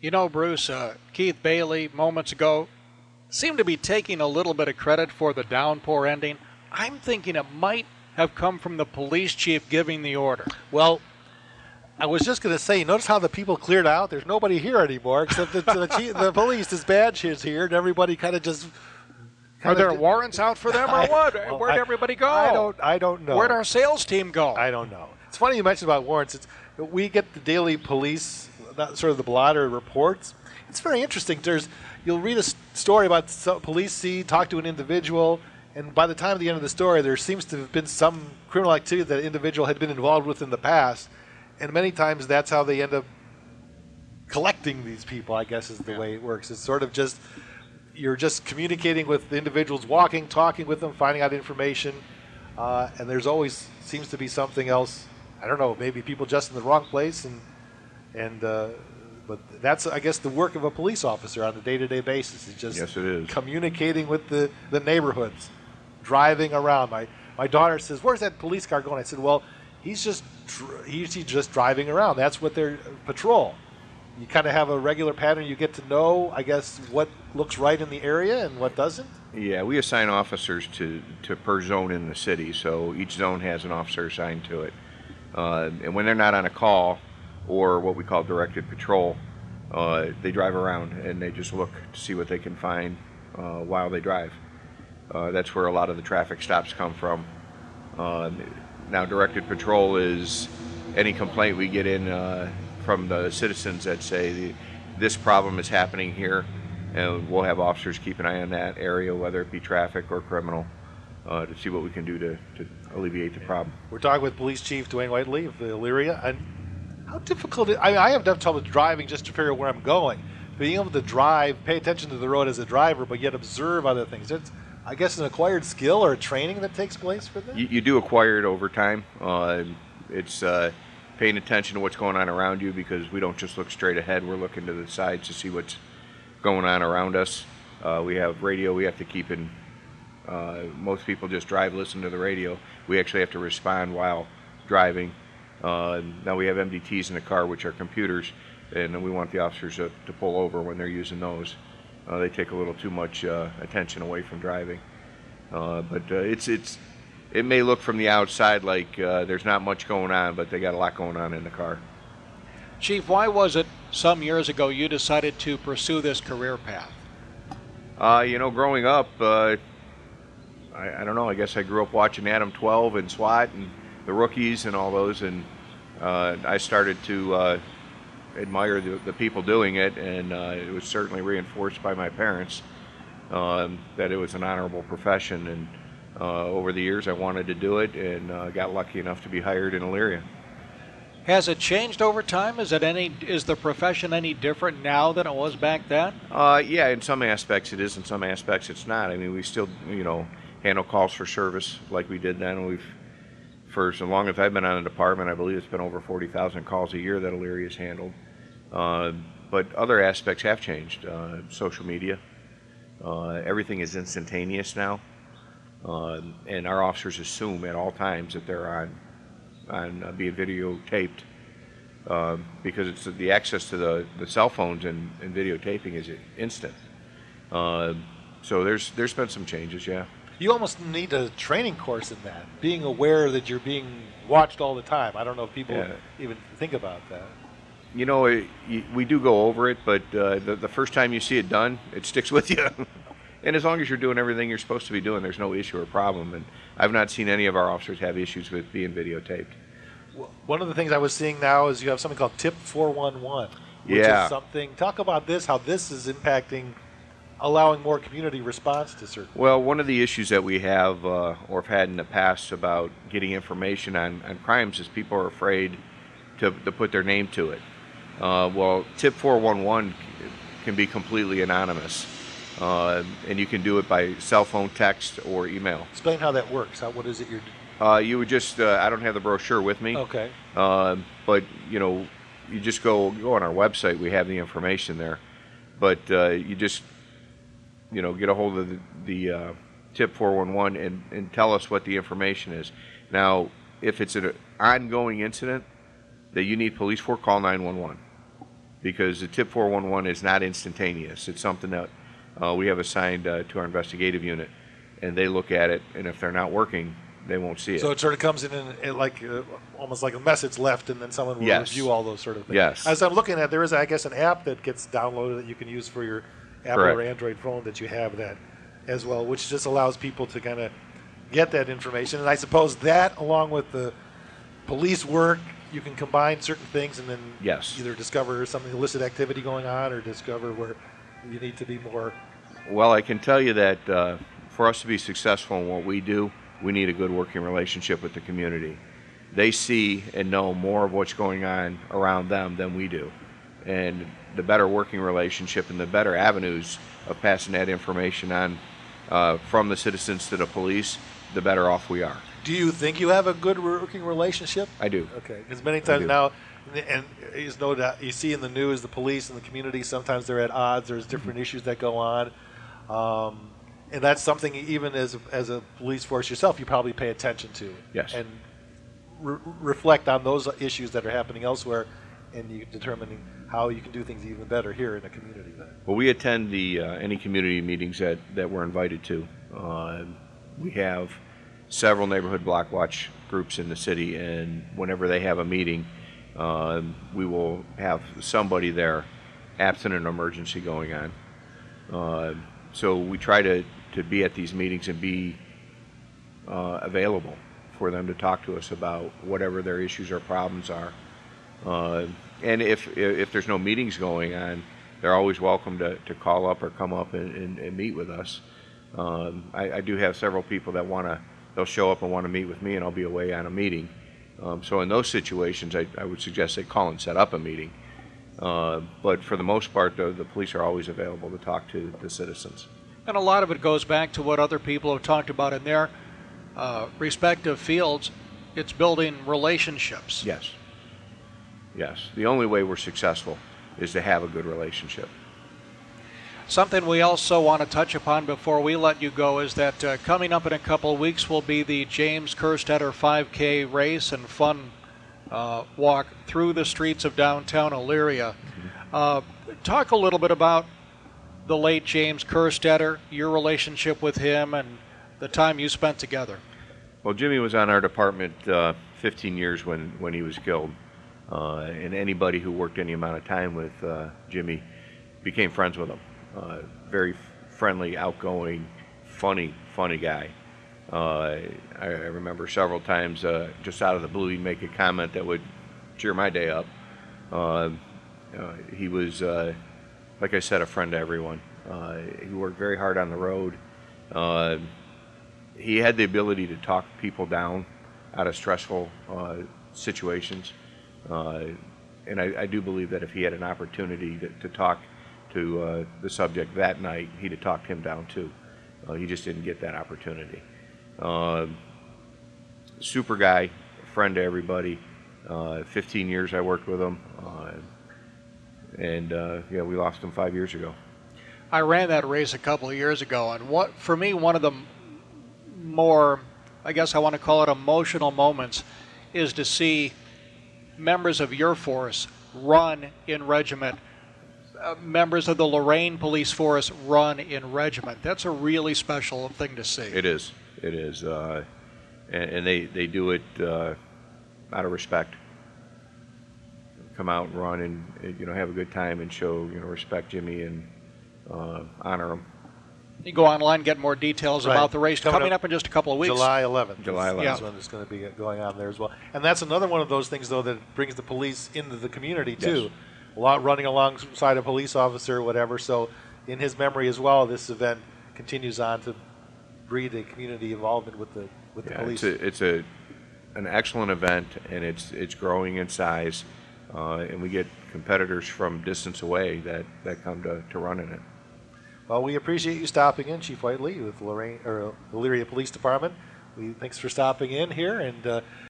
You know, Bruce, Keith Bailey moments ago seemed to be taking a little bit of credit for the downpour ending. I'm thinking it might have come from the police chief giving the order. Well, I was just going to say, notice how the people cleared out? There's nobody here anymore except the police. His badge is here, and everybody kind of just... Are there warrants out for them or what? Where'd everybody go? I don't know. Where'd our sales team go? I don't know. It's funny you mentioned about warrants. We get the daily police, sort of the blotter reports. It's very interesting. You'll read a story about police talk to an individual, and by the time of the end of the story, there seems to have been some criminal activity that individual had been involved with in the past, and many times that's how they end up collecting these people, I guess is the way it works. It's sort of just, you're just communicating with the individuals, talking with them, finding out information, and there's always seems to be something else. I don't know, maybe people just in the wrong place, but that's, I guess, the work of a police officer on a day-to-day basis. Is just yes, it is. Communicating with the neighborhoods, driving around. My daughter says, "Where's that police car going?" I said, "Well, he's just driving around. That's what they're patrol. You kind of have a regular pattern. You get to know, I guess, what looks right in the area and what doesn't." Yeah, we assign officers to per zone in the city, so each zone has an officer assigned to it. And when they're not on a call, or what we call directed patrol, they drive around and they just look to see what they can find while they drive. That's where a lot of the traffic stops come from. Now, directed patrol is any complaint we get in from the citizens that say this problem is happening here, and we'll have officers keep an eye on that area, whether it be traffic or criminal, to see what we can do to alleviate the problem. We're talking with Police Chief Dwayne Whiteley of Elyria, and how difficult I have done trouble driving just to figure out where I'm going. Being able to drive, pay attention to the road as a driver, but yet observe other things. It's, I guess, an acquired skill or a training that takes place for that? You do acquire it over time. It's paying attention to what's going on around you, because we don't just look straight ahead. We're looking to the sides to see what's going on around us. We have radio we have to keep in. Most people just drive, listen to the radio. We actually have to respond while driving. Now we have MDTs in the car, which are computers, and we want the officers to pull over when they're using those. They take a little too much attention away from driving. But it may look from the outside like there's not much going on, but they got a lot going on in the car. Chief, why was it some years ago you decided to pursue this career path? Growing up, I don't know, I guess I grew up watching Adam 12 and SWAT and the Rookies and all those, and I started to admire the people doing it, and it was certainly reinforced by my parents that it was an honorable profession, and over the years I wanted to do it, and got lucky enough to be hired in Elyria. Has it changed over time? Is the profession any different now than it was back then? Yeah, in some aspects it is, in some aspects it's not. I mean, we still, handle calls for service like we did then. For so long as I've been on the department, I believe it's been over 40,000 calls a year that Elyria has handled. But other aspects have changed. Social media, everything is instantaneous now, and our officers assume at all times that they're on being videotaped, because it's the access to the cell phones and videotaping is instant. So there's been some changes, yeah. You almost need a training course in that, being aware that you're being watched all the time. I don't know if people even think about that. We do go over it, but the first time you see it done, it sticks with you. And as long as you're doing everything you're supposed to be doing, there's no issue or problem. And I've not seen any of our officers have issues with being videotaped. Well, one of the things I was seeing now is you have something called Tip 411, which is something. Talk about this, how this is impacting, allowing more community response to certain. Well, one of the issues that we have or have had in the past about getting information on crimes is people are afraid to put their name to it. Well, Tip 411 can be completely anonymous, and you can do it by cell phone, text, or email. Explain how that works. What is it you're doing? You would just, I don't have the brochure with me. Okay. But, you just go on our website. We have the information there. But you just, get a hold of the Tip 411 and tell us what the information is. Now, if it's an ongoing incident that you need police for, call 911. because the tip 411 is not instantaneous. It's something that we have assigned to our investigative unit, and they look at it, and if they're not working, they won't see it. So it sort of comes in and like almost like a message left, and then someone will Yes. review all those sort of things. Yes. As I'm looking at, there is, I guess, an app that gets downloaded that you can use for your Apple Correct. or Android phone that you have that as well, which just allows people to kind of get that information. And I suppose that, along with the police work, you can combine certain things and then Yes. either discover some illicit activity going on or discover where you need to be more. Well, I can tell you that for us to be successful in what we do, we need a good working relationship with the community. They see and know more of what's going on around them than we do. And the better working relationship and the better avenues of passing that information on from the citizens to the police, the better off we are. Do you think you have a good working relationship? I do. Okay, because many times do. now, and there's no doubt, you see in the news the police and the community, sometimes they're at odds. There's different issues that go on, and that's something even as a police force yourself, you probably pay attention to. Yes. And reflect on those issues that are happening elsewhere, and you determining how you can do things even better here in the community. Then. Well, we attend the any community meetings that we're invited to. We have several neighborhood block watch groups in the city, and whenever they have a meeting, we will have somebody there absent an emergency going on. So we try to be at these meetings and be available for them to talk to us about whatever their issues or problems are. And if there's no meetings going on, they're always welcome to call up or come up and meet with us. I do have several people that they'll show up and want to meet with me, and I'll be away on a meeting. So in those situations, I would suggest they call and set up a meeting. But for the most part, the police are always available to talk to the citizens. And a lot of it goes back to what other people have talked about in their respective fields. It's building relationships. Yes. Yes. The only way we're successful is to have a good relationship. Something we also want to touch upon before we let you go is that coming up in a couple of weeks will be the James Kerstetter 5K race and fun walk through the streets of downtown Elyria. Talk a little bit about the late James Kerstetter, your relationship with him, and the time you spent together. Well, Jimmy was on our department 15 years when he was killed. And anybody who worked any amount of time with Jimmy became friends with him. Very friendly, outgoing, funny guy. I remember several times just out of the blue he'd make a comment that would cheer my day up. He was, like I said, a friend to everyone. He worked very hard on the road. He had the ability to talk people down out of stressful situations. And I do believe that if he had an opportunity to talk to the subject that night, he'd have talked him down too. He just didn't get that opportunity. Super guy, friend to everybody. 15 years I worked with him. Yeah, we lost him 5 years ago. I ran that race a couple of years ago, and for me, one of the more, I guess I want to call it emotional moments, is to see members of your force run in regiment, members of the Lorain Police Force run in regiment. That's a really special thing to see. It is. And they do it out of respect. Come out and run and have a good time and show respect Jimmy and honor him. You go online and get more details Right. about the race coming up in just a couple of weeks. July 11th. July 11th. That's when it's going to be going on there as well. And that's another one of those things, though, that brings the police into the community, too. Yes. A lot running alongside a police officer or whatever. So in his memory as well, this event continues on to breed a community involvement with the police. It's an excellent event, and it's growing in size. And we get competitors from distance away that come to run in it. Well, we appreciate you stopping in, Chief Whiteley with Elyria Police Department. Thanks for stopping in here, and